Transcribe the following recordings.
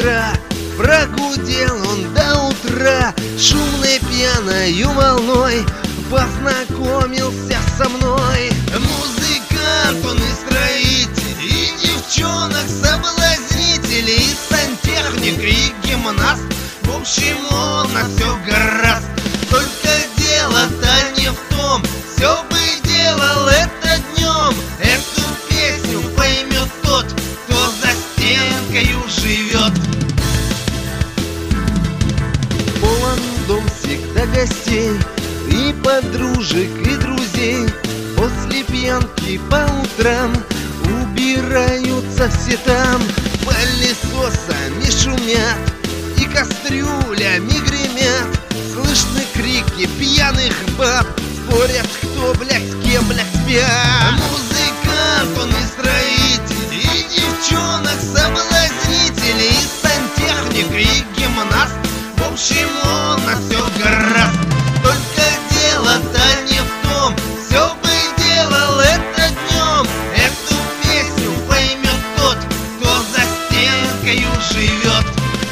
ветра. Прогудел он до утра шумной пьяною волной, познакомился со мной. Музыкант он и строитель, и девчонок соблазнитель, и сантехник, и гимнаст. В общем, он на все гораст. Только дело-то не в том, все бы делал это днем. Эту песню поймет тот, кто за стенкою живет. Полон дом всегда гостей, и подружек, и друзей. После пьянки по утрам убираются все там. Пылесосами шумят и кастрюлями гремят. Слышны крики пьяных баб, спорят, кто, блядь, с кем, блядь, спят. Музыкант он и строитель, и девчонок соблазнитель, и сантехник, и гимнаст. В общем, он на все гораст. Только дело-то не в том, все бы делал это днем. Эту песню поймет тот, кто за стенкою живет.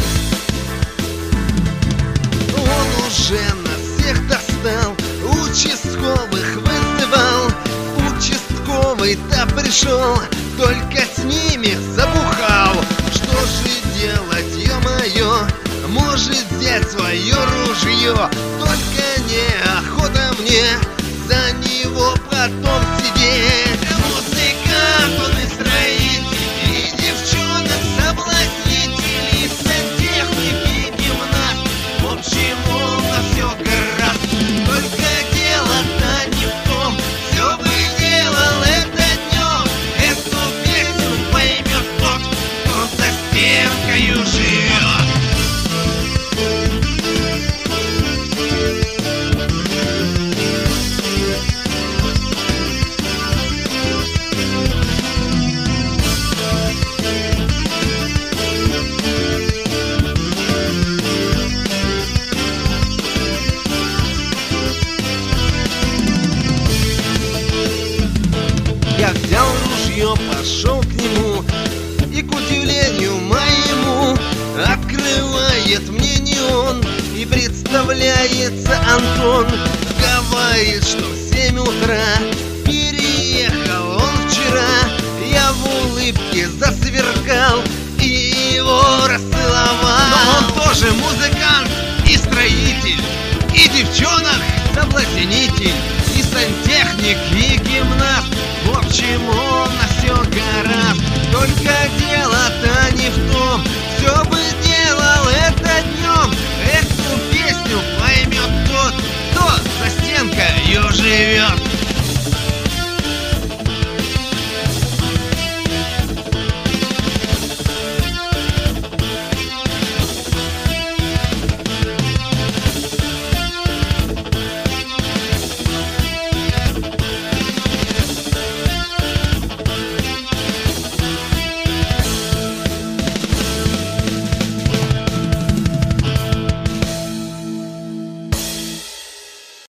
Он уже нас всех достал, участковых вызывал. Участковый-то пришел, только с ними забухал. Что же делать, ё-моё? Может взять свое ружье, только неохота мне за него потом сидеть. Музыкант он и строитель, и девчонок соблазнитель, и сантехник, и гимнаст. В общем, он на все гораст. Только дело-то не в том, все бы делал это днем. Эту песню поймет тот, кто за стенкою живет. Я взял ружье, пошел к нему, и, к удивлению моему, открывает мне не он, и представляется Антон. Говорит, что в 7 утра